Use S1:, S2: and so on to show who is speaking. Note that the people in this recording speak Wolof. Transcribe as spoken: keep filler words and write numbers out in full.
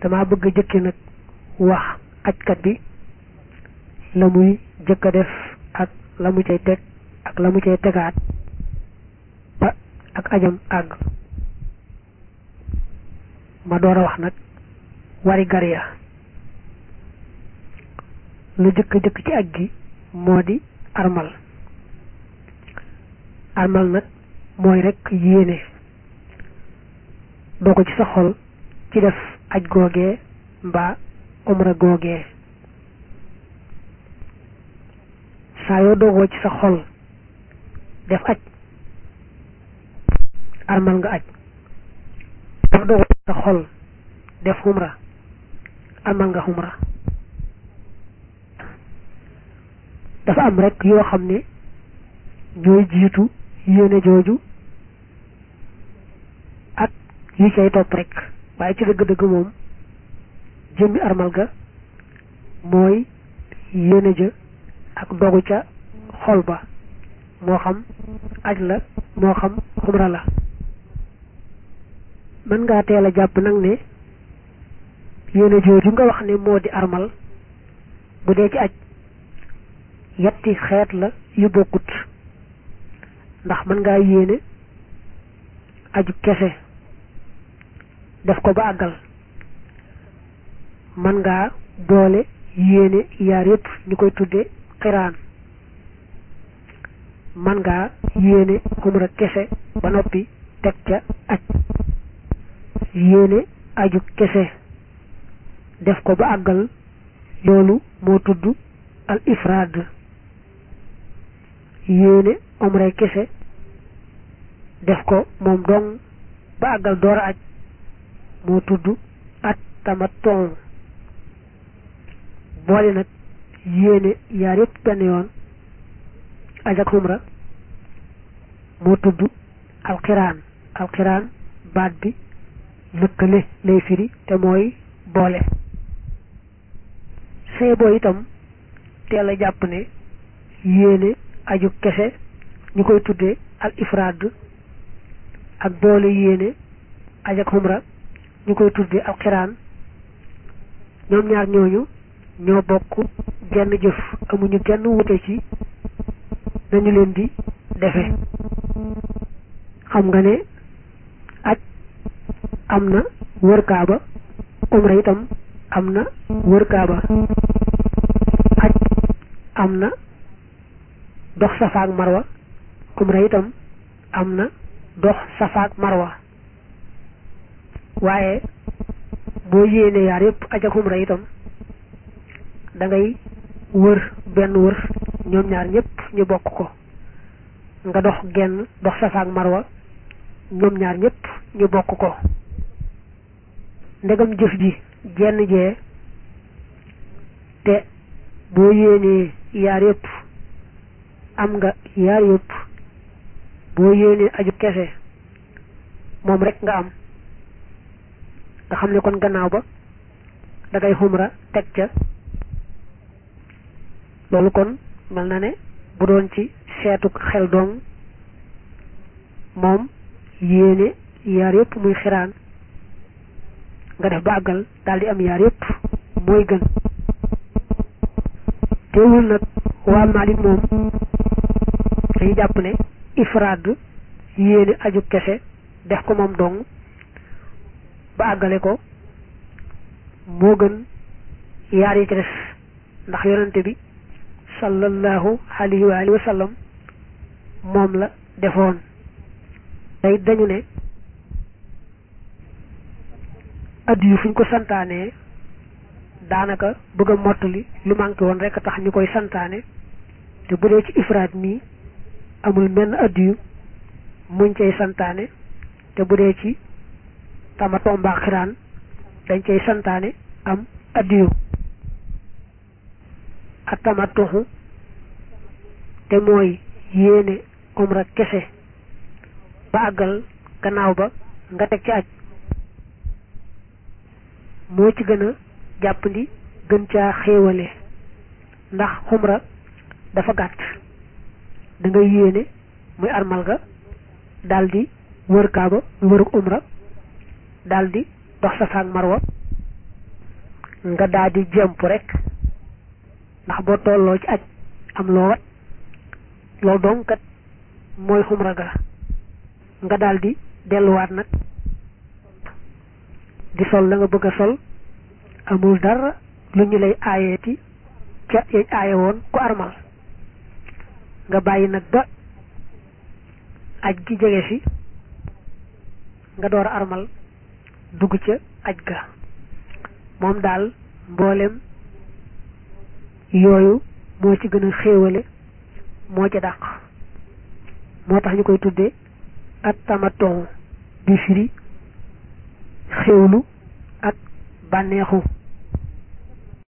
S1: dama bëgg jëkki nag wax ajkat bi la muy jëkk a def ak la mu cay teg ak la mu cay tegaat ba ak ajam àgg ma door a wax nag wari gar ya lu jëkk jëkk ci aj gi moo di armal armal nag mooy rekk yéene doo ko ci sa xol ci def aj googee mbaa umra googee saa yoo doogoo ci sa xol def aj armal nga aj yoo doogoo ci sa xol def umra armal nga umra dafa am rek yoo xam ne ñooy jiitu yéene jooju ak yi cay topp rek waaye ci dëgg-dëgg moom jëmmi armal ga mooy yéene ja ak dogu ca xol ba moo xam aj la moo xam umra la mën ngaa teel a jàpp nag ne yéene jooju nga wax ne moo di armal bu dee ci aj yetti xeet la yu bokkut ndax mën ngaa yéene aju kese def ko ba àggal mën ngaa boole yéene yaar yépp ñu koy tudde xiraan mën ngaa yéene umra kese ba noppi teg ca aj yéene aju kese def ko ba àggal loolu moo tudd al ifraad yéene umra kese def ko moom dong ba àggal door a aj moo tudd at tamattu boole nag yéene yaar yépp benn yoon aj ak umra moo tudd alxiraan alxiraan baat bi lëkkale lay firi te mooy boole see boo itam teel a jàpp ne yéene aju kese ñu koy tuddee al ifraad ak boole yéene aj ak umra ñu koy tuddee al xiraan ñoom ñaar ñooñu ñoo bokk genn jëf amuñu genn wute ci nañu leen di defe xam nga ne aj am na wër kaaba umra itam am na wër kaaba aj am na dox safaak marwa umra itam am na dox safaak marwa waaye boo yéene yaar yépp aj ak umra itam da ngay wër benn wër ñoom ñaar ñépp ñu bokk ko nga dox genn dox safaak marwa ñoom ñaar ñépp ñu bokk ko ndegam jëf ji jenn jee te boo yéenee yaar yépp am nga yaar yépp boo yéenee aju kese moom rek nga am nga xam ne kon gannaaw ba da ngay xumra teg ca loolu kon mel na ne bu doon ci seetu xel doom moom yéene yaar yépp muy xiraan nga def ba àggal daal di am yaar yépp mooy gën teewul nag waa Maalik moom dañu jàpp ne ifraad yéene aju kese def ko moom dong ba àggale ko moo gën yaar yi ci des ndax yonente bi sallallahu alayhi wa alihi wa sallam moom la defoon tey dañu ne addu yu fuñ ko santaanee daanaka bëgg a mottali lu manqué woon rek tax ñu koy santaane te bu dee ci ifraad mi amul menn addu yu muñ cay santaane te bu dee ci tamattu mbaa xiraan dañ cay santaane am addu yu ak tamattu te mooy yéene umra kese ba àggal gannaaw ba nga teg ci aj moo ci gën a jàppandi gën caa xéewale ndax umra dafa gàtt da nga yéene muy armal ga daldi wër kaaba wëruk umra daldi dox Safa ak Marwa nga daal di jemp rek ndax boo tolloo ci aj am loo wat loolu doom kat mooy xumra ga nga daal di delluwaat nag di sol la nga bëgg a sol amul dara lu ñu lay aayeeti ca yañ aaye woon ku armal nga bàyyi nag ba aj gi jege si nga door a armal dugg ca aj ga moom daal mboolem yooyu moo ci gën a xéewale moo ca dàq moo tax ñu koy tuddee at tamaton di firi xéewlu ak bànneexu